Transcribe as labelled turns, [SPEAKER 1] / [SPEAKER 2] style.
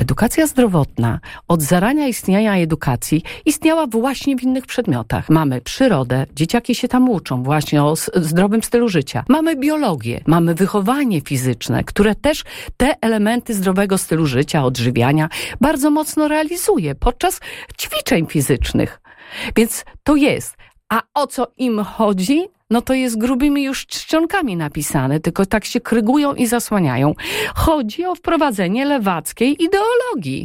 [SPEAKER 1] edukacja zdrowotna od zarania istnienia edukacji istniała właśnie w innych przedmiotach. Mamy przyrodę, dzieciaki się tam uczą właśnie o zdrowym stylu życia. Mamy biologię, mamy wychowanie fizyczne, które też te elementy zdrowego stylu życia, odżywiania bardzo mocno realizuje podczas ćwiczeń fizycznych. Więc to jest. A o co im chodzi? No to jest grubymi już czcionkami napisane, tylko tak się krygują i zasłaniają. Chodzi o wprowadzenie lewackiej ideologii.